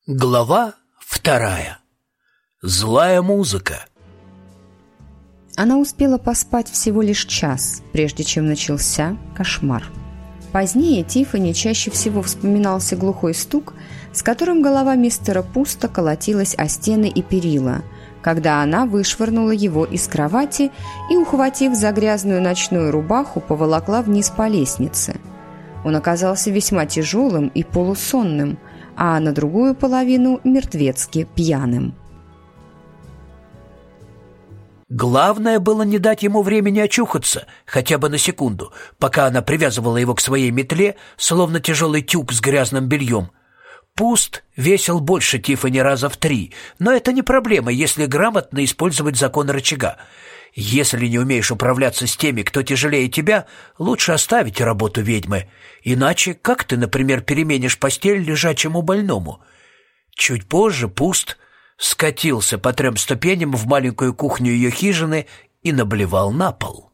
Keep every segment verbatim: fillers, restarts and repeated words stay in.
Глава вторая. Злая музыка. Она успела поспать всего лишь час, прежде чем начался кошмар. Позднее Тиффани чаще всего вспоминался глухой стук, с которым голова мистера Пуста колотилась о стены и перила, когда она вышвырнула его из кровати и, ухватив за грязную ночную рубаху, поволокла вниз по лестнице. Он оказался весьма тяжелым и полусонным, а на другую половину мертвецки пьяным. Главное было не дать ему времени очухаться, хотя бы на секунду, пока она привязывала его к своей метле, словно тяжелый тюк с грязным бельем. Пуст весил больше Тиффани раза в три, но это не проблема, если грамотно использовать закон рычага. Если не умеешь управляться с теми, кто тяжелее тебя, лучше оставить работу ведьмы. Иначе как ты, например, переменишь постель лежачему больному? Чуть позже Пуст скатился по трем ступеням в маленькую кухню ее хижины и наблевал на пол.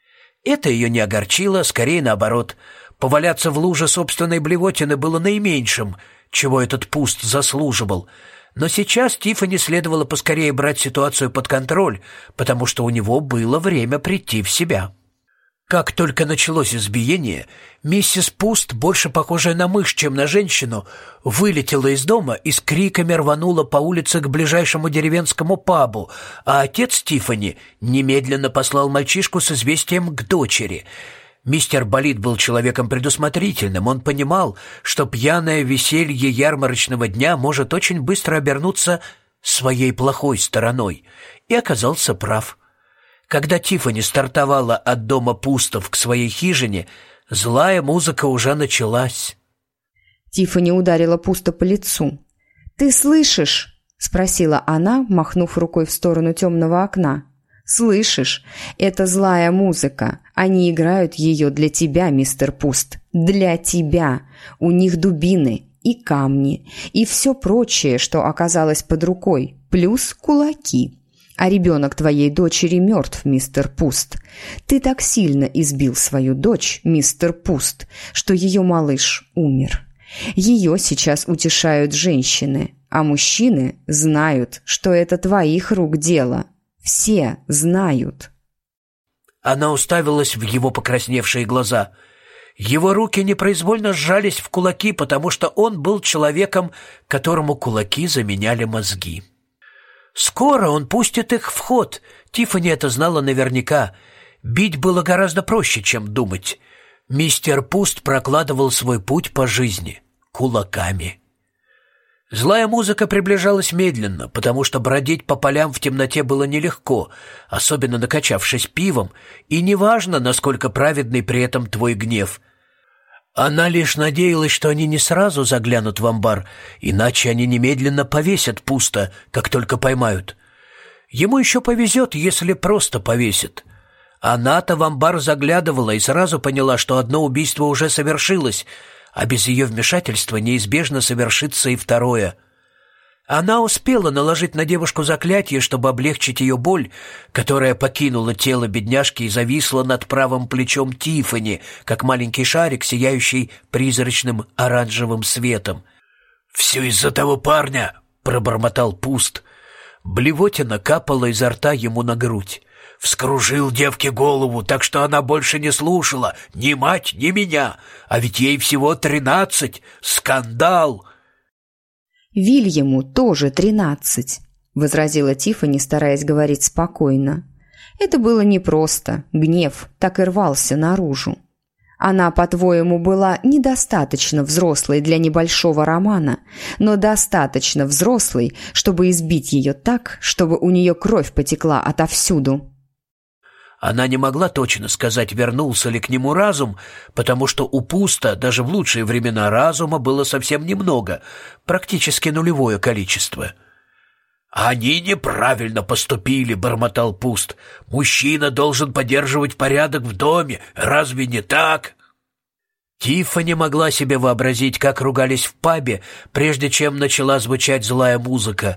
Это ее не огорчило, скорее наоборот. Поваляться в луже собственной блевотины было наименьшим, чего этот Пуст заслуживал. Но сейчас Тиффани следовало поскорее брать ситуацию под контроль, потому что у него было время прийти в себя. Как только началось избиение, миссис Пуст, больше похожая на мышь, чем на женщину, вылетела из дома и с криками рванула по улице к ближайшему деревенскому пабу, а отец Тиффани немедленно послал мальчишку с известием к дочери. Мистер Болит был человеком предусмотрительным. Он понимал, что пьяное веселье ярмарочного дня может очень быстро обернуться своей плохой стороной, и оказался прав. Когда Тиффани стартовала от дома Пустов к своей хижине, злая музыка уже началась. Тиффани ударила Пуста по лицу. «Ты слышишь?» — спросила она, махнув рукой в сторону темного окна. «Слышишь? Это злая музыка. Они играют ее для тебя, мистер Пуст. Для тебя. У них дубины и камни, и все прочее, что оказалось под рукой, плюс кулаки. А ребенок твоей дочери мертв, мистер Пуст. Ты так сильно избил свою дочь, мистер Пуст, что ее малыш умер. Ее сейчас утешают женщины, а мужчины знают, что это твоих рук дело. Все знают». Она уставилась в его покрасневшие глаза. Его руки непроизвольно сжались в кулаки, потому что он был человеком, которому кулаки заменяли мозги. Скоро он пустит их в ход. Тиффани это знала наверняка. Бить было гораздо проще, чем думать. Мистер Пуст прокладывал свой путь по жизни кулаками. Злая музыка приближалась медленно, потому что бродить по полям в темноте было нелегко, особенно накачавшись пивом, и неважно, насколько праведный при этом твой гнев. Она лишь надеялась, что они не сразу заглянут в амбар, иначе они немедленно повесят Пуста, как только поймают. Ему еще повезет, если просто повесят. Она-то в амбар заглядывала и сразу поняла, что одно убийство уже совершилось, а без ее вмешательства неизбежно совершится и второе. Она успела наложить на девушку заклятие, чтобы облегчить ее боль, которая покинула тело бедняжки и зависла над правым плечом Тиффани, как маленький шарик, сияющий призрачным оранжевым светом. «Все из-за того парня!» — пробормотал Пуст. Блевотина капала изо рта ему на грудь. Вскружил девке голову, так что она больше не слушала ни мать, ни меня. А ведь ей всего тринадцать. Скандал!» «Вильяму тоже тринадцать», — возразила Тиффани, стараясь говорить спокойно. Это было непросто. Гнев так и рвался наружу. Она, по-твоему, была недостаточно взрослой для небольшого романа, но достаточно взрослой, чтобы избить ее так, чтобы у нее кровь потекла отовсюду. Она не могла точно сказать, вернулся ли к нему разум, потому что у Пуста даже в лучшие времена разума было совсем немного, практически нулевое количество. «Они неправильно поступили», — бормотал Пуст. «Мужчина должен поддерживать порядок в доме. Разве не так?» Тиффани могла себе вообразить, как ругались в пабе, прежде чем начала звучать злая музыка.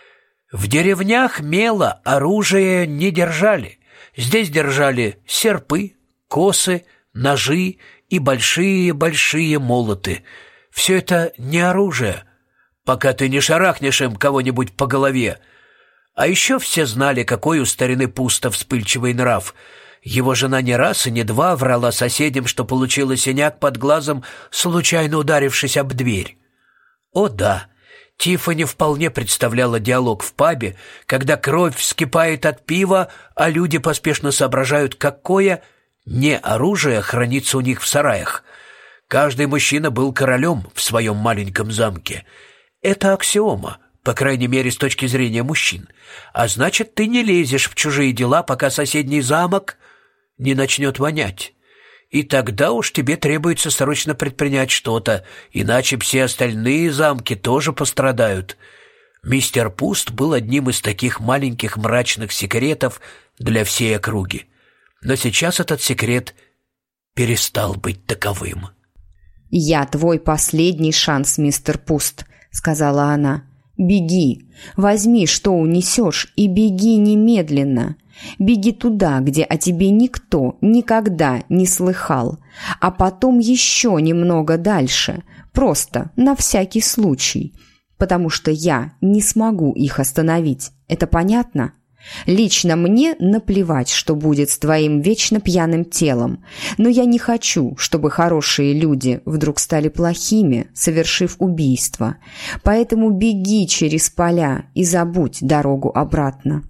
В деревнях мела оружие не держали. Здесь держали серпы, косы, ножи и большие-большие молоты. Все это не оружие. пока ты не шарахнешь им кого-нибудь по голове. А еще все знали, какой у старины Пуста вспыльчивый нрав. Его жена не раз и не два врала соседям, что получила синяк под глазом, случайно ударившись об дверь. О да, Тиффани вполне представляла диалог в пабе, когда кровь вскипает от пива, а люди поспешно соображают, какое не оружие хранится у них в сараях. Каждый мужчина был королем в своем маленьком замке. Это аксиома, по крайней мере, с точки зрения мужчин. А значит, ты не лезешь в чужие дела, пока соседний замок не начнет вонять. И тогда уж тебе требуется срочно предпринять что-то, иначе все остальные замки тоже пострадают. Мистер Пуст был одним из таких маленьких мрачных секретов для всей округи. Но сейчас этот секрет перестал быть таковым. «Я твой последний шанс, мистер Пуст», — сказала она. «Беги, возьми, что унесешь, и беги немедленно. Беги туда, где о тебе никто никогда не слыхал, а потом еще немного дальше, просто на всякий случай, потому что я не смогу их остановить. Это понятно? Лично мне наплевать, что будет с твоим вечно пьяным телом, но я не хочу, чтобы хорошие люди вдруг стали плохими, совершив убийство. Поэтому беги через поля и забудь дорогу обратно».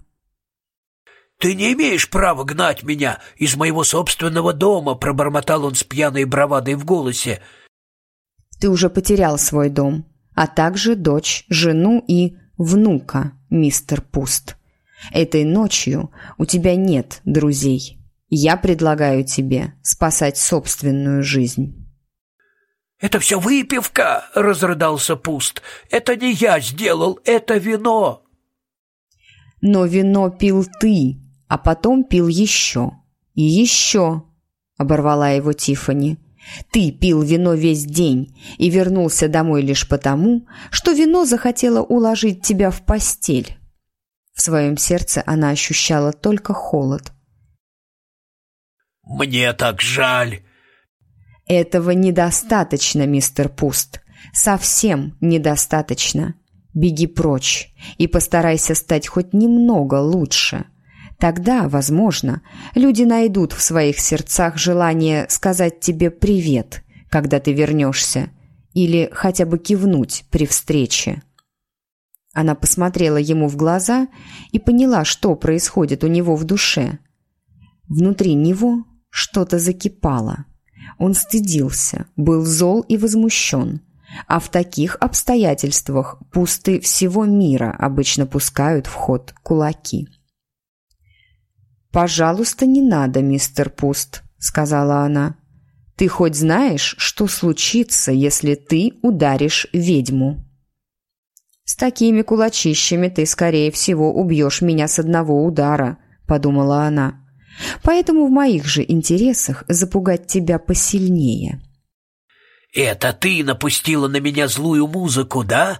«Ты не имеешь права гнать меня из моего собственного дома», — пробормотал он с пьяной бравадой в голосе. «Ты уже потерял свой дом, а также дочь, жену и внука, мистер Пуст. Этой ночью у тебя нет друзей. Я предлагаю тебе спасать собственную жизнь». «Это все выпивка!» — разрыдался Пуст. «Это не я сделал, это вино!» «Но вино пил ты, а потом пил еще и еще», — оборвала его Тиффани. «Ты пил вино весь день и вернулся домой лишь потому, что вино захотело уложить тебя в постель». В своем сердце она ощущала только холод. «Мне так жаль!» «Этого недостаточно, мистер Пуст. Совсем недостаточно. Беги прочь и постарайся стать хоть немного лучше. Тогда, возможно, люди найдут в своих сердцах желание сказать тебе «привет», когда ты вернешься, или хотя бы кивнуть при встрече». Она посмотрела ему в глаза и поняла, что происходит у него в душе. Внутри него что-то закипало. Он стыдился, был зол и возмущен. А в таких обстоятельствах Пусты всего мира обычно пускают в ход кулаки. «Пожалуйста, не надо, мистер Пуст», — сказала она. «Ты хоть знаешь, что случится, если ты ударишь ведьму?» «С такими кулачищами ты, скорее всего, убьешь меня с одного удара», — подумала она. «Поэтому в моих же интересах запугать тебя посильнее». «Это ты напустила на меня злую музыку, да?»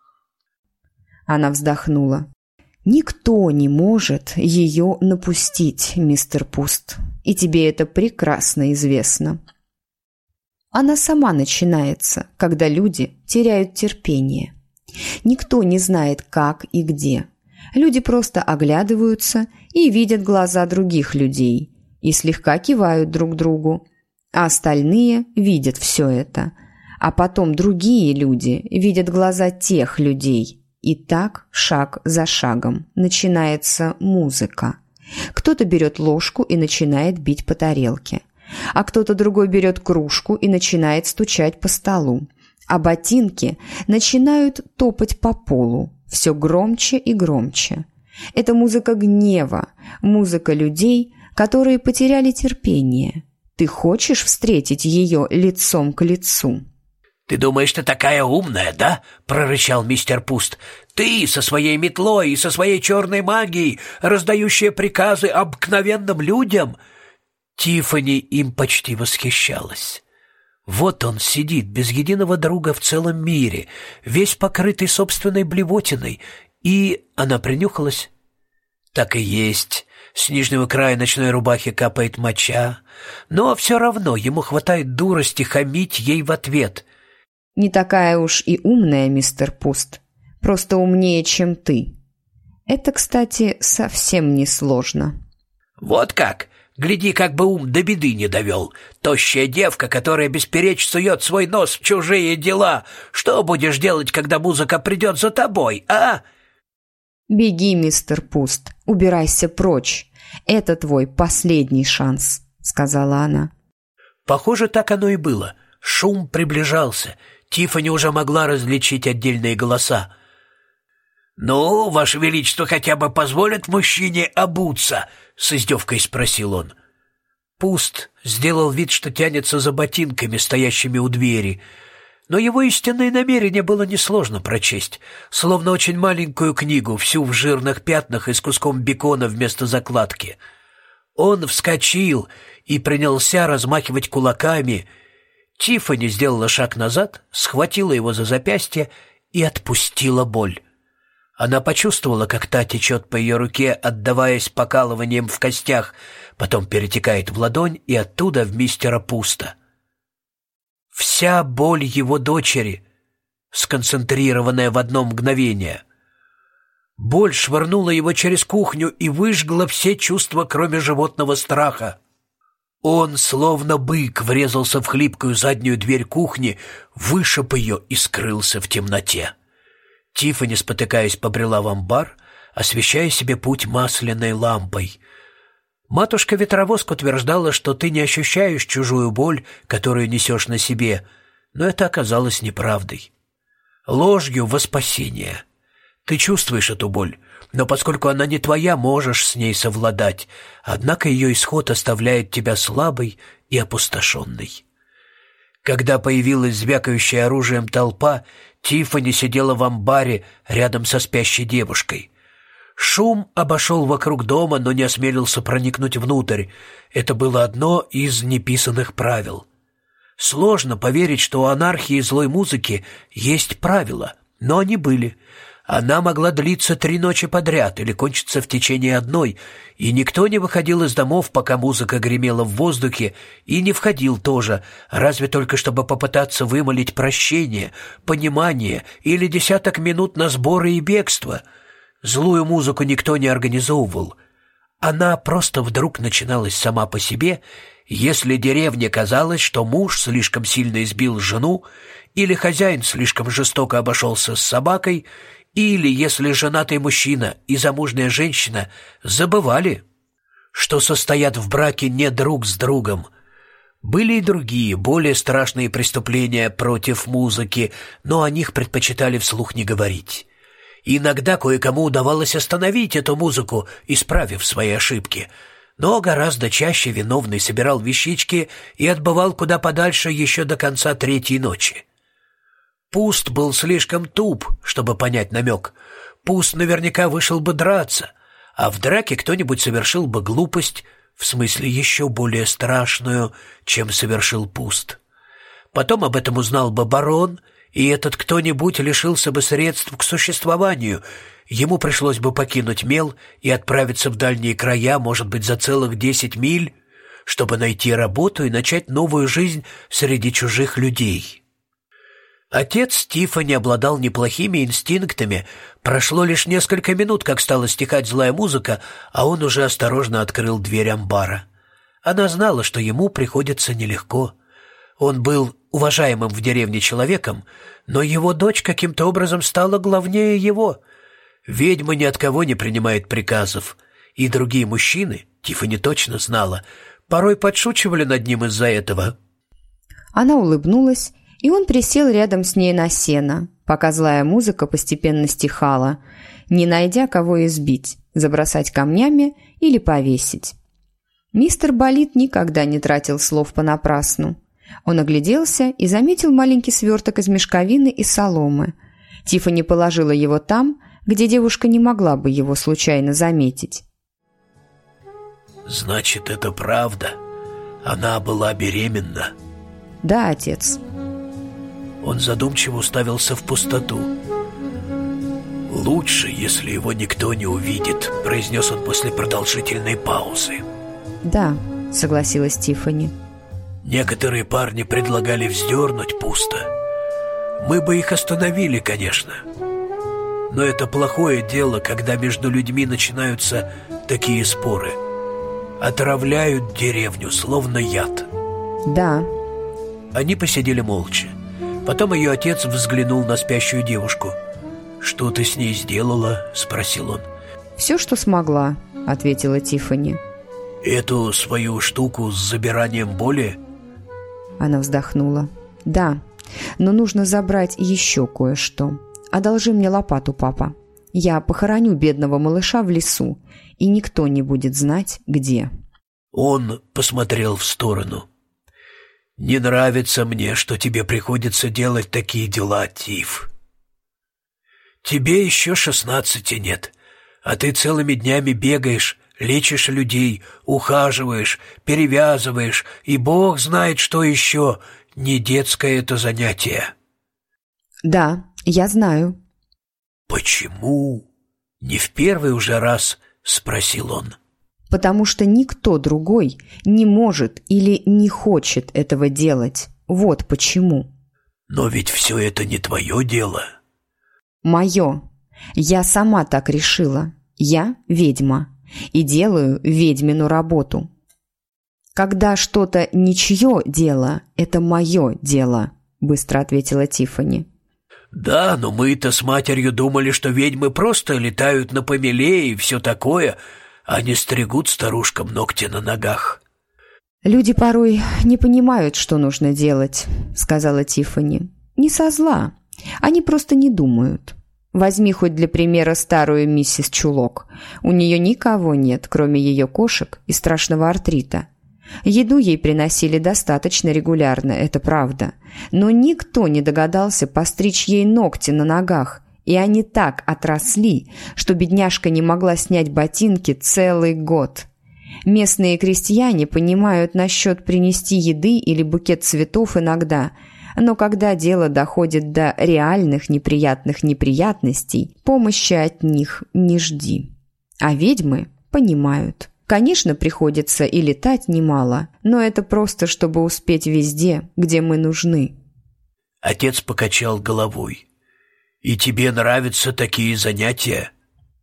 Она вздохнула. «Никто не может ее напустить, мистер Пуст, и тебе это прекрасно известно. Она сама начинается, когда люди теряют терпение. Никто не знает, как и где. Люди просто оглядываются и видят глаза других людей и слегка кивают друг другу, а остальные видят все это. А потом другие люди видят глаза тех людей. И так, шаг за шагом, начинается музыка. Кто-то берет ложку и начинает бить по тарелке, а кто-то другой берет кружку и начинает стучать по столу. А ботинки начинают топать по полу, все громче и громче. Это музыка гнева, музыка людей, которые потеряли терпение. Ты хочешь встретить ее лицом к лицу?» «Ты думаешь, ты такая умная, да?» — прорычал мистер Пуст. «Ты со своей метлой и со своей черной магией, раздающая приказы обыкновенным людям?» Тиффани им почти восхищалась. Вот он сидит без единого друга в целом мире, весь покрытый собственной блевотиной, и она принюхалась. Так и есть, с нижнего края ночной рубахи капает моча, но все равно ему хватает дурости хамить ей в ответ. Не такая уж и умная, мистер Пуст. Просто умнее, чем ты. Это, кстати, совсем не сложно». «Вот как? Гляди, как бы ум до беды не довел. Тощая девка, которая бесперечь сует свой нос в чужие дела. Что будешь делать, когда музыка придет за тобой, а?» «Беги, мистер Пуст, убирайся прочь. Это твой последний шанс», — сказала она. Похоже, так оно и было. Шум приближался. Тиффани уже могла различить отдельные голоса. «Ну, Ваше Величество хотя бы позволит мужчине обуться?» — с издевкой спросил он. Пуст сделал вид, что тянется за ботинками, стоящими у двери. Но его истинное намерение было несложно прочесть, словно очень маленькую книгу, всю в жирных пятнах и с куском бекона вместо закладки. Он вскочил и принялся размахивать кулаками. Тиффани сделала шаг назад, схватила его за запястье и отпустила боль. Она почувствовала, как та течет по ее руке, отдаваясь покалыванием в костях, потом перетекает в ладонь и оттуда в мистера Пуста. Вся боль его дочери, сконцентрированная в одно мгновение. Боль швырнула его через кухню и выжгла все чувства, кроме животного страха. Он, словно бык, врезался в хлипкую заднюю дверь кухни, вышиб ее и скрылся в темноте. Тиффани, спотыкаясь, побрела в амбар, освещая себе путь масляной лампой. Матушка-ветровозка утверждала, что ты не ощущаешь чужую боль, которую несешь на себе, но это оказалось неправдой. Ложью во спасение. Ты чувствуешь эту боль, но поскольку она не твоя, можешь с ней совладать, однако ее исход оставляет тебя слабой и опустошенной. Когда появилась звякающая оружием толпа, Тиффани сидела в амбаре рядом со спящей девушкой. Шум обошел вокруг дома, но не осмелился проникнуть внутрь. Это было одно из неписанных правил. Сложно поверить, что у анархии и злой музыки есть правила, но они были. Она могла длиться три ночи подряд или кончиться в течение одной, и никто не выходил из домов, пока музыка гремела в воздухе, и не входил тоже, разве только чтобы попытаться вымолить прощение, понимание или десяток минут на сборы и бегство. Злую музыку никто не организовывал. Она просто вдруг начиналась сама по себе, если деревне казалось, что муж слишком сильно избил жену, или хозяин слишком жестоко обошелся с собакой, или если женатый мужчина и замужняя женщина забывали, что состоят в браке не друг с другом. Были и другие, более страшные преступления против музыки, но о них предпочитали вслух не говорить. Иногда кое-кому удавалось остановить эту музыку, исправив свои ошибки, но гораздо чаще виновный собирал вещички и отбывал куда подальше еще до конца третьей ночи. Пуст был слишком туп, чтобы понять намек. Пуст наверняка вышел бы драться, а в драке кто-нибудь совершил бы глупость, в смысле еще более страшную, чем совершил Пуст. Потом об этом узнал бы барон, и этот кто-нибудь лишился бы средств к существованию. Ему пришлось бы покинуть Мел и отправиться в дальние края, может быть, за целых десять миль, чтобы найти работу и начать новую жизнь среди чужих людей. Отец Тиффани обладал неплохими инстинктами. Прошло лишь несколько минут, как стала стихать злая музыка, а он уже осторожно открыл дверь амбара. Она знала, что ему приходится нелегко. Он был уважаемым в деревне человеком, но его дочь каким-то образом стала главнее его. Ведьма ни от кого не принимает приказов, и другие мужчины, Тиффани точно знала, порой подшучивали над ним из-за этого. Она улыбнулась, и он присел рядом с ней на сено, пока злая музыка постепенно стихала, не найдя кого избить, забросать камнями или повесить. Мистер Болит никогда не тратил слов понапрасну. Он огляделся и заметил маленький сверток из мешковины и соломы. Тиффани положила его там, где девушка не могла бы его случайно заметить. «Значит, это правда? Она была беременна?» «Да, отец». Он задумчиво уставился в пустоту. «Лучше, если его никто не увидит», — произнес он после продолжительной паузы. «Да», — согласилась Тиффани. «Некоторые парни предлагали вздернуть Пуста. Мы бы их остановили, конечно. Но это плохое дело, когда между людьми начинаются такие споры. Отравляют деревню, словно яд. Да. Они посидели молча. Потом ее отец взглянул на спящую девушку. «Что ты с ней сделала?» – спросил он. «Все, что смогла», – ответила Тиффани. «Эту свою штуку с забиранием боли?» Она вздохнула. «Да, но нужно забрать еще кое-что. Одолжи мне лопату, папа. Я похороню бедного малыша в лесу, и никто не будет знать, где». Он посмотрел в сторону. «Не нравится мне, что тебе приходится делать такие дела, Тиф. Тебе еще шестнадцати нет, а ты целыми днями бегаешь, лечишь людей, ухаживаешь, перевязываешь, и Бог знает, что еще. Не детское это занятие». «Да, я знаю». «Почему? Не в первый уже раз?» — спросил он. «Потому что никто другой не может или не хочет этого делать. Вот почему». «Но ведь все это не твое дело». «Мое. Я сама так решила. Я ведьма и делаю ведьмину работу. Когда что-то ничье дело, это мое дело», — быстро ответила Тиффани. «Да, но мы-то с матерью думали, что ведьмы просто летают на помеле и все такое, а не стригут старушкам ногти на ногах». «Люди порой не понимают, что нужно делать», — сказала Тиффани. «Не со зла. Они просто не думают. Возьми хоть для примера старую миссис Чулок. У нее никого нет, кроме ее кошек и страшного артрита. Еду ей приносили достаточно регулярно, это правда. Но никто не догадался постричь ей ногти на ногах, и они так отросли, что бедняжка не могла снять ботинки целый год. Местные крестьяне понимают насчет принести еды или букет цветов иногда, но когда дело доходит до реальных неприятных неприятностей, помощи от них не жди. А ведьмы понимают. Конечно, приходится и летать немало, но это просто, чтобы успеть везде, где мы нужны». Отец покачал головой. «И тебе нравятся такие занятия?»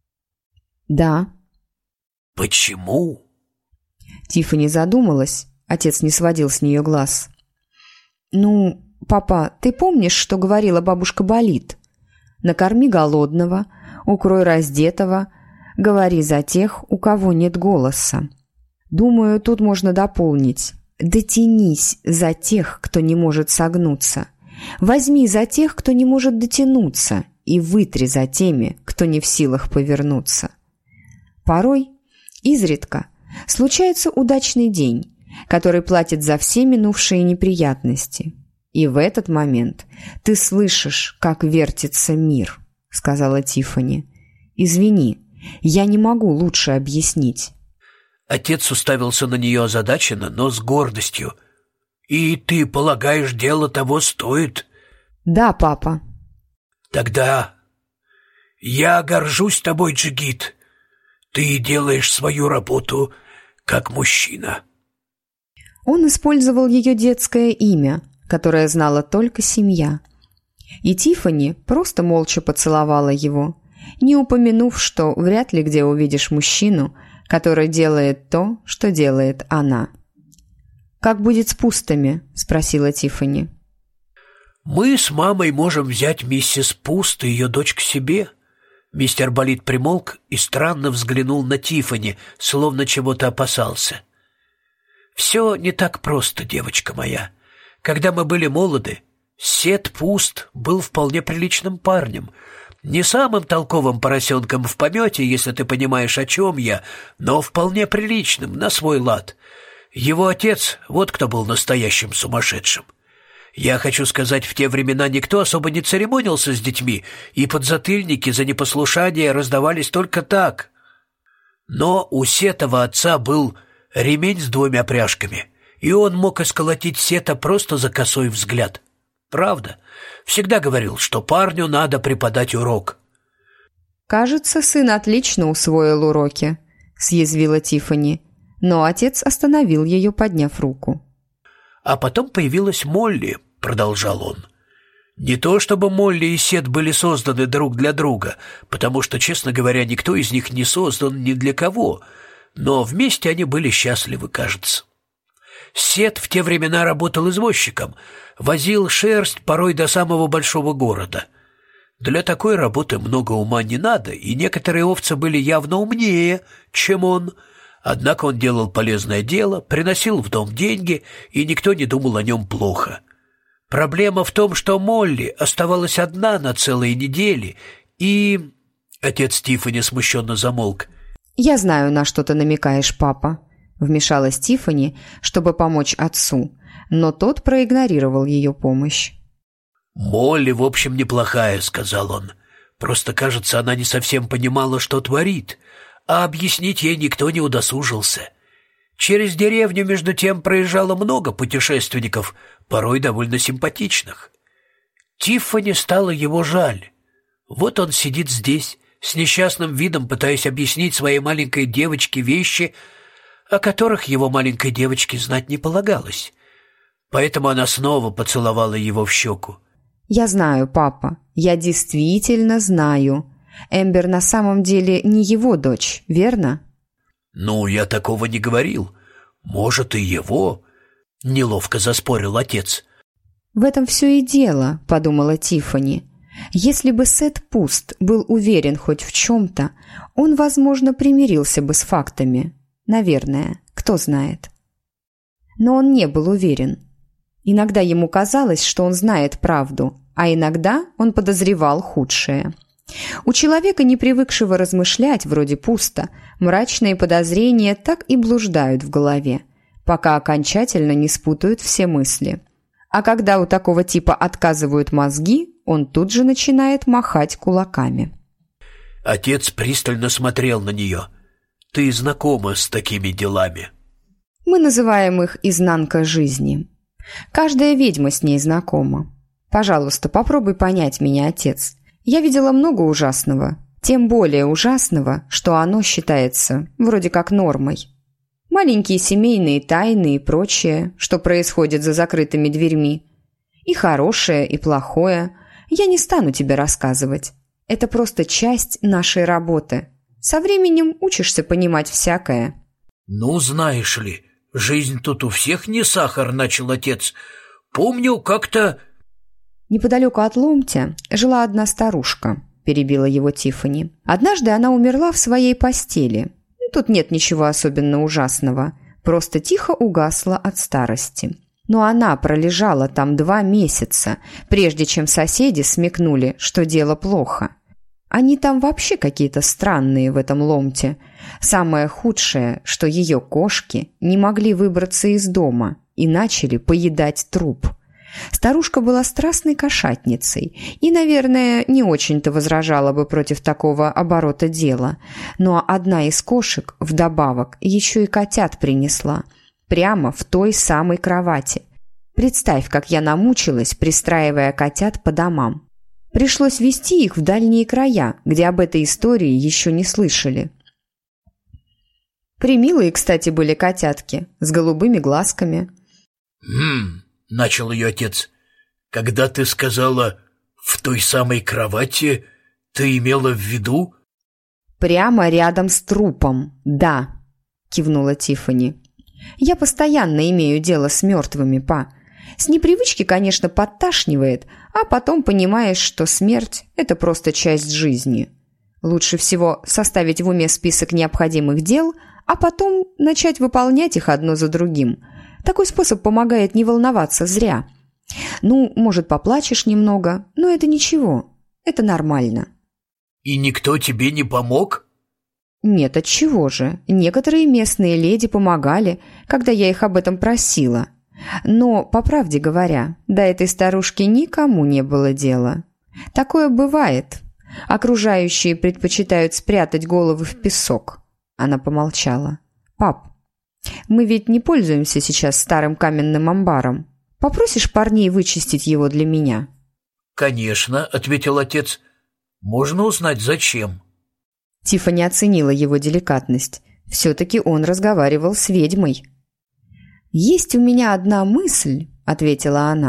«Да». «Почему?» Тиффани задумалась. Отец не сводил с нее глаз. «Ну, папа, ты помнишь, что говорила бабушка Болит? Накорми голодного, укрой раздетого, говори за тех, у кого нет голоса. Думаю, тут можно дополнить: дотянись за тех, кто не может согнуться. Возьми за тех, кто не может дотянуться, и вытри за теми, кто не в силах повернуться». Порой, изредка, случается удачный день, который платит за все минувшие неприятности. И в этот момент ты слышишь, как вертится мир, — сказала Тиффани. «Извини, я не могу лучше объяснить». Отец уставился на нее озадаченно, но с гордостью. «И ты полагаешь, дело того стоит?» «Да, папа». «Тогда я горжусь тобой, Джигит. Ты делаешь свою работу как мужчина». Он использовал ее детское имя, которое знала только семья. И Тиффани просто молча поцеловала его, не упомянув, что вряд ли где увидишь мужчину, который делает то, что делает она. «Как будет с Пустами?» – спросила Тиффани. «Мы с мамой можем взять миссис Пуст и ее дочь к себе». Мистер Болит примолк и странно взглянул на Тиффани, словно чего-то опасался. «Все не так просто, девочка моя. Когда мы были молоды, Сет Пуст был вполне приличным парнем. Не самым толковым поросенком в помете, если ты понимаешь, о чем я, но вполне приличным, на свой лад. Его отец, вот кто был настоящим сумасшедшим. Я хочу сказать, в те времена никто особо не церемонился с детьми, и подзатыльники за непослушание раздавались только так. Но у Сетова отца был ремень с двумя пряжками, и он мог исколотить Сета просто за косой взгляд. Правда, всегда говорил, что парню надо преподать урок». «Кажется, сын отлично усвоил уроки», — съязвила Тиффани, но отец остановил ее, подняв руку. «А потом появилась Молли», — продолжал он. Не то чтобы Молли и Сет были созданы друг для друга, потому что, честно говоря, никто из них не создан ни для кого, но вместе они были счастливы, кажется. Сет в те времена работал извозчиком, возил шерсть порой до самого большого города. Для такой работы много ума не надо, и некоторые овцы были явно умнее, чем он. Однако он делал полезное дело, приносил в дом деньги, и никто не думал о нем плохо. Проблема в том, что Молли оставалась одна на целые недели, и... Отец Тиффани смущенно замолк. «Я знаю, на что ты намекаешь, папа», — вмешалась Тиффани, чтобы помочь отцу, но тот проигнорировал ее помощь. «Молли, в общем, неплохая», — сказал он. «Просто, кажется, она не совсем понимала, что творит, а объяснить ей никто не удосужился. Через деревню, между тем, проезжало много путешественников, порой довольно симпатичных. Тиффани стало его жаль. Вот он сидит здесь, с несчастным видом пытаясь объяснить своей маленькой девочке вещи, о которых его маленькой девочке знать не полагалось. Поэтому она снова поцеловала его в щеку. «Я знаю, папа, я действительно знаю. Эмбер на самом деле не его дочь, верно?» «Ну, я такого не говорил. Может, и его», — неловко заспорил отец. «В этом все и дело», — подумала Тиффани. «Если бы Сет Пуст был уверен хоть в чем-то, он, возможно, примирился бы с фактами. Наверное, кто знает». Но он не был уверен. Иногда ему казалось, что он знает правду, а иногда он подозревал худшее. У человека, не привыкшего размышлять, вроде Пуста, мрачные подозрения так и блуждают в голове, пока окончательно не спутают все мысли. А когда у такого типа отказывают мозги, он тут же начинает махать кулаками. Отец пристально смотрел на нее. «Ты знакома с такими делами?» «Мы называем их изнанка жизни. Каждая ведьма с ней знакома. Пожалуйста, попробуй понять меня, отец. Я видела много ужасного, тем более ужасного, что оно считается вроде как нормой. Маленькие семейные тайны и прочее, что происходит за закрытыми дверьми. И хорошее, и плохое. Я не стану тебе рассказывать. Это просто часть нашей работы. Со временем учишься понимать всякое». «Ну, знаешь ли, жизнь тут у всех не сахар», — начал отец. «Помню, как-то...» «Неподалеку от Ломтя жила одна старушка», — перебила его Тиффани. «Однажды она умерла в своей постели. Тут нет ничего особенно ужасного, просто тихо угасла от старости. Но она пролежала там два месяца, прежде чем соседи смекнули, что дело плохо. Они там вообще какие-то странные в этом Ломте. Самое худшее, что ее кошки не могли выбраться из дома и начали поедать труп. Старушка была страстной кошатницей и, наверное, не очень-то возражала бы против такого оборота дела. Но одна из кошек, вдобавок, еще и котят принесла. Прямо в той самой кровати. Представь, как я намучилась, пристраивая котят по домам. Пришлось везти их в дальние края, где об этой истории еще не слышали. Примилые, кстати, были котятки, с голубыми глазками. «Хм...» — начал ее отец. «Когда ты сказала «в той самой кровати», ты имела в виду...» «Прямо рядом с трупом, да», — кивнула Тиффани. «Я постоянно имею дело с мертвыми, па. С непривычки, конечно, подташнивает, а потом понимаешь, что смерть – это просто часть жизни. Лучше всего составить в уме список необходимых дел, а потом начать выполнять их одно за другим. Такой способ помогает не волноваться зря. Ну, может, поплачешь немного, но это ничего, это нормально». «И никто тебе не помог?» «Нет, отчего же. Некоторые местные леди помогали, когда я их об этом просила. Но, по правде говоря, до этой старушки никому не было дела. Такое бывает. Окружающие предпочитают спрятать головы в песок». Она помолчала. «Пап, мы ведь не пользуемся сейчас старым каменным амбаром. Попросишь парней вычистить его для меня?» «Конечно», — ответил отец. «Можно узнать, зачем?» Тиффани оценила его деликатность. Все-таки он разговаривал с ведьмой. «Есть у меня одна мысль», — ответила она.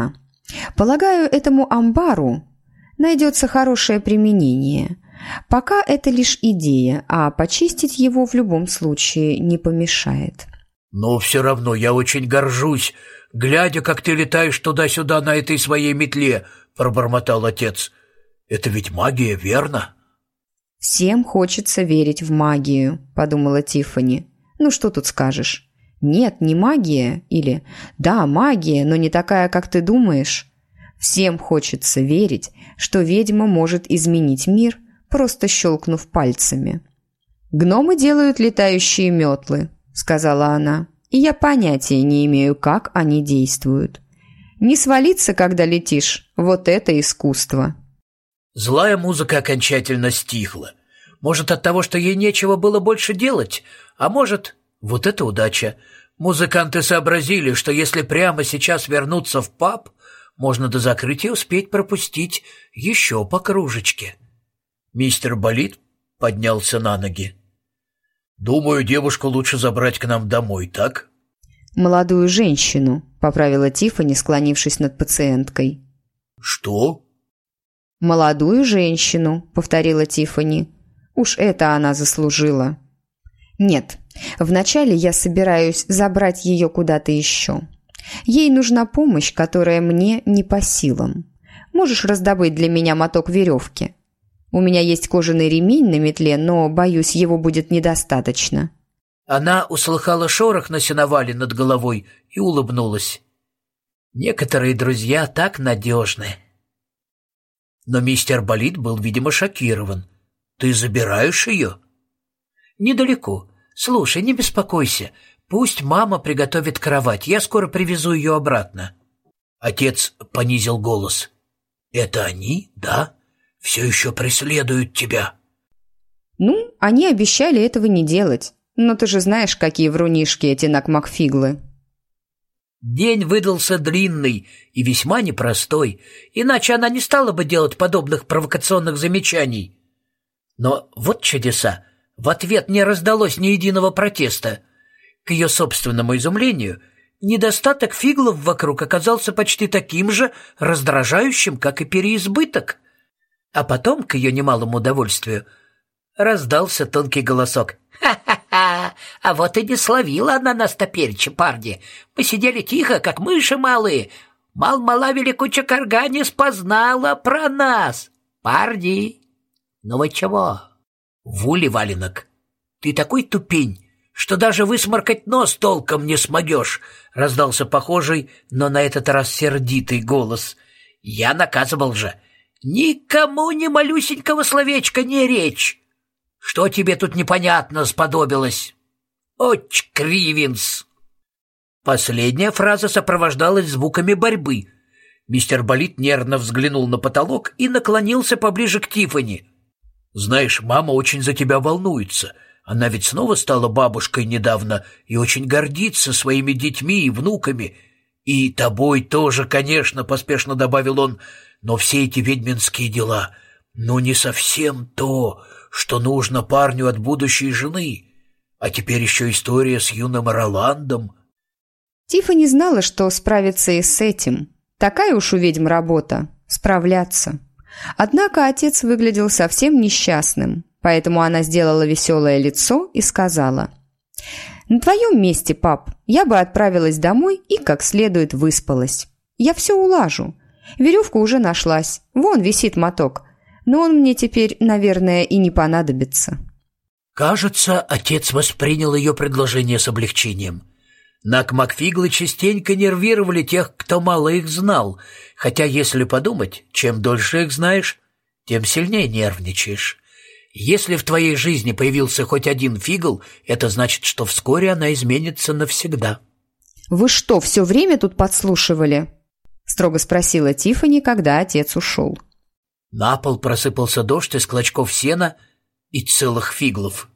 Полагаю, этому амбару найдется хорошее применение. Пока это лишь идея, а почистить его в любом случае не помешает. Но все равно я очень горжусь, глядя, как ты летаешь туда-сюда на этой своей метле, пробормотал отец. Это ведь магия, верно? Всем хочется верить в магию, подумала Тиффани. Ну что тут скажешь? Нет, не магия. Или да, магия, но не такая, как ты думаешь. Всем хочется верить, что ведьма может изменить мир, просто щелкнув пальцами. «Гномы делают летающие метлы», — сказала она, «и я понятия не имею, как они действуют. Не свалиться, когда летишь, вот это искусство». Злая музыка окончательно стихла. Может, от того, что ей нечего было больше делать, а может, вот это удача. Музыканты сообразили, что если прямо сейчас вернуться в паб, можно до закрытия успеть пропустить еще по кружечке. Мистер Болит поднялся на ноги. «Думаю, девушку лучше забрать к нам домой, так?» «Молодую женщину», — поправила Тиффани, склонившись над пациенткой. «Что?» «Молодую женщину», — повторила Тиффани. «Уж это она заслужила». «Нет, вначале я собираюсь забрать ее куда-то еще. Ей нужна помощь, которая мне не по силам. Можешь раздобыть для меня моток веревки? У меня есть кожаный ремень на метле, но, боюсь, его будет недостаточно». Она услыхала шорох на сеновале над головой и улыбнулась. «Некоторые друзья так надежны». Но мистер Болит был, видимо, шокирован. «Ты забираешь ее?» «Недалеко. Слушай, не беспокойся. Пусть мама приготовит кровать. Я скоро привезу ее обратно». Отец понизил голос. «Это они, да? Все еще преследуют тебя?» «Ну, они обещали этого не делать. Но ты же знаешь, какие врунишки эти накмакфиглы». День выдался длинный и весьма непростой, иначе она не стала бы делать подобных провокационных замечаний. Но вот чудеса. В ответ не раздалось ни единого протеста. К ее собственному изумлению, недостаток фиглов вокруг оказался почти таким же раздражающим, как и переизбыток. А потом, к ее немалому удовольствию, раздался тонкий голосок. «Ха-ха-ха! А вот и не словила она нас топереча, парни. Мы сидели тихо, как мыши малые. Мал-мала великуча карга не спознала про нас. Парни, ну вы чего? Вули, валенок, ты такой тупень, что даже высморкать нос толком не смогешь», — раздался похожий, но на этот раз сердитый голос. «Я наказывал же. Никому ни малюсенького словечка не речь. Что тебе тут непонятно сподобилось? Оч, Кривинс!» Последняя фраза сопровождалась звуками борьбы. Мистер Болит нервно взглянул на потолок и наклонился поближе к Тиффани. «Знаешь, мама очень за тебя волнуется. Она ведь снова стала бабушкой недавно и очень гордится своими детьми и внуками. И тобой тоже, конечно», — поспешно добавил он, — «но все эти ведьминские дела, ну не совсем то, что нужно парню от будущей жены. А теперь еще история с юным Роландом». Тиффани знала, что справится и с этим. Такая уж у ведьм работа – справляться. Однако отец выглядел совсем несчастным, поэтому она сделала веселое лицо и сказала: «На твоем месте, пап, я бы отправилась домой и как следует выспалась. Я все улажу. Веревка уже нашлась, вон висит моток. Но он мне теперь, наверное, и не понадобится». Кажется, отец воспринял ее предложение с облегчением. Накмакфиглы частенько нервировали тех, кто мало их знал, хотя, если подумать, чем дольше их знаешь, тем сильнее нервничаешь. Если в твоей жизни появился хоть один фигл, это значит, что вскоре она изменится навсегда. «Вы что, все время тут подслушивали?» – строго спросила Тиффани, когда отец ушел. На пол просыпался дождь из клочков сена и целых фиглов.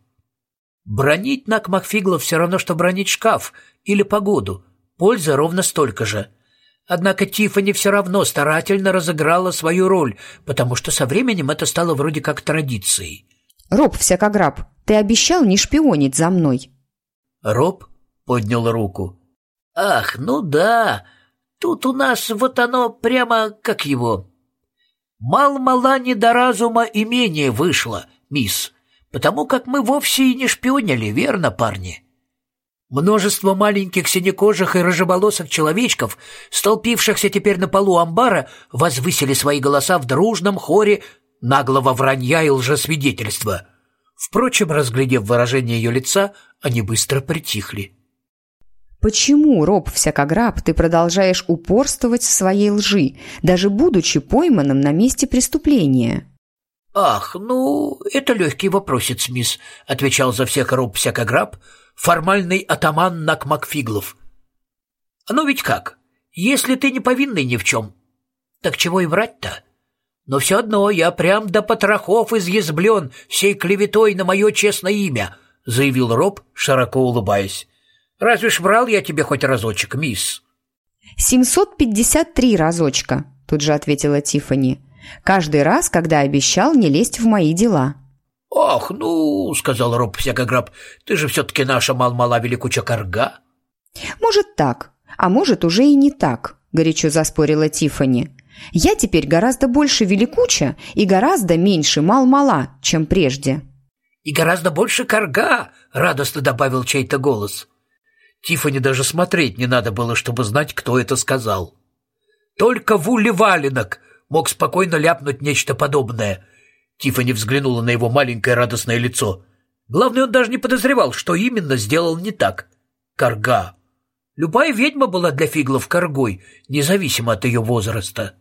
Бронить накмакфиглов все равно, что бронить шкаф или погоду. Польза ровно столько же. Однако Тиффани все равно старательно разыграла свою роль, потому что со временем это стало вроде как традицией. «Роб всякограб, ты обещал не шпионить за мной». Роб поднял руку. «Ах, ну да, Тут у нас вот оно прямо, как его... Мал-мала не до разума имение вышло, мисс, потому как мы вовсе и не шпионили, верно, парни? Множество маленьких синекожих и рыжеволосых человечков, столпившихся теперь на полу амбара, возвысили свои голоса в дружном хоре наглого вранья и лжесвидетельства. Впрочем, разглядев выражение ее лица, они быстро притихли. «Почему, Роб Всякограб, ты продолжаешь упорствовать в своей лжи, даже будучи пойманным на месте преступления?» «Ах, ну, это легкий вопросец, мисс», — отвечал за всех Роб Всякограб, формальный атаман Нак Макфиглов. «Ну ведь как, если ты не повинный ни в чем, так чего и врать-то? Но все одно я прям до потрохов изъязвлен сей клеветой на мое честное имя», — заявил Роб, широко улыбаясь. «Разве ж врал я тебе хоть разочек, мисс?» «семьсот пятьдесят три разочка», — тут же ответила Тиффани. «Каждый раз, когда обещал не лезть в мои дела». «Ах, ну, — сказал Роб Всякограб, — ты же все-таки наша мал-мала великуча карга». «Может так, а может уже и не так», — горячо заспорила Тиффани. «Я теперь гораздо больше великуча и гораздо меньше мал-мала, чем прежде». «И гораздо больше карга», — радостно добавил чей-то голос. Тиффани даже смотреть не надо было, чтобы знать, кто это сказал. Только Вулли Валенок мог спокойно ляпнуть нечто подобное. Тиффани взглянула на его маленькое радостное лицо. Главное, он даже не подозревал, что именно сделал не так. Карга. Любая ведьма была для фиглов каргой, независимо от ее возраста.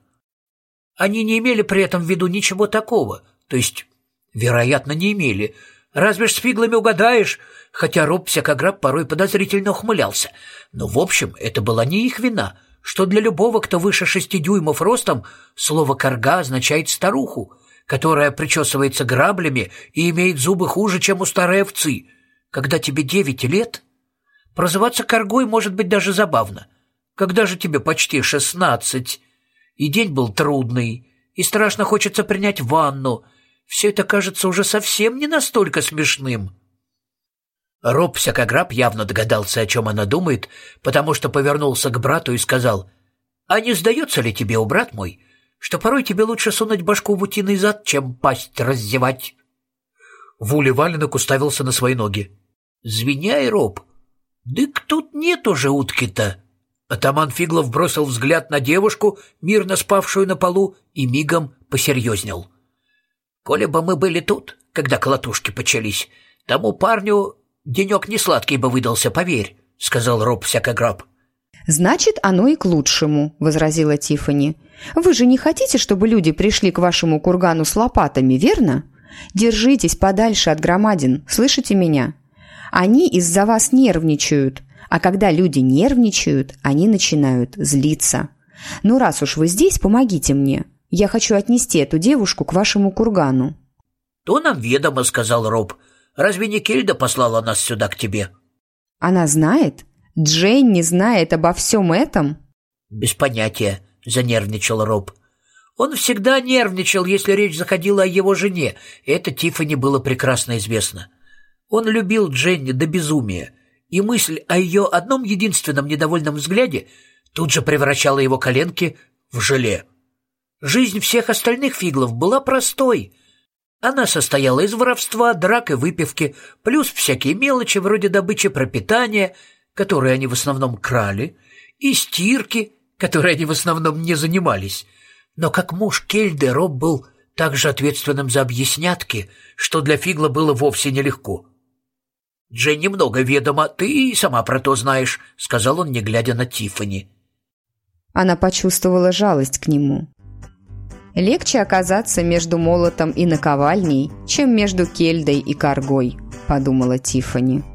Они не имели при этом в виду ничего такого, то есть, вероятно, не имели. Разве ж с фиглами угадаешь, хотя Роб Всякограб порой подозрительно ухмылялся. Но, в общем, это была не их вина, что для любого, кто выше шести дюймов ростом, слово «карга» означает старуху, которая причесывается граблями и имеет зубы хуже, чем у старой овцы. Когда тебе девять лет, прозываться каргой может быть даже забавно. Когда же тебе почти шестнадцать, и день был трудный, и страшно хочется принять ванну, все это кажется уже совсем не настолько смешным. Роб Всякограб явно догадался, о чем она думает, потому что повернулся к брату и сказал: «А не сдается ли тебе, о брат мой, что порой тебе лучше сунуть башку в утиный зад, чем пасть раззевать?» Вулли Валенок уставился на свои ноги. «Звиняй, Роб, дык тут нет уже утки-то». Атаман Фиглов бросил взгляд на девушку, мирно спавшую на полу, и мигом посерьезнел. «Коли бы мы были тут, когда колотушки почались, тому парню денек несладкий бы выдался, поверь», — сказал Роб Всякограб. «Значит, оно и к лучшему», — возразила Тиффани. «Вы же не хотите, чтобы люди пришли к вашему кургану с лопатами, верно? Держитесь подальше от громадин, слышите меня? Они из-за вас нервничают, а когда люди нервничают, они начинают злиться. Ну, раз уж вы здесь, помогите мне. Я хочу отнести эту девушку к вашему кургану». «То нам ведомо», — сказал Роб. «Разве не Кельда послала нас сюда к тебе?» «Она знает? Дженни знает обо всем этом?» «Без понятия», — занервничал Роб. Он всегда нервничал, если речь заходила о его жене, и это Тиффани было прекрасно известно. Он любил Дженни до безумия, и мысль о ее одном единственном недовольном взгляде тут же превращала его коленки в желе. Жизнь всех остальных фиглов была простой. Она состояла из воровства, драк и выпивки, плюс всякие мелочи вроде добычи пропитания, которые они в основном крали, и стирки, которой они в основном не занимались. Но как муж Кельды, Роб был также ответственным за объяснятки, что для фигла было вовсе нелегко. «Дженни много ведомо, ты и сама про то знаешь», — сказал он, не глядя на Тиффани. Она почувствовала жалость к нему. «Легче оказаться между молотом и наковальней, чем между Кельдой и каргой», — подумала Тиффани.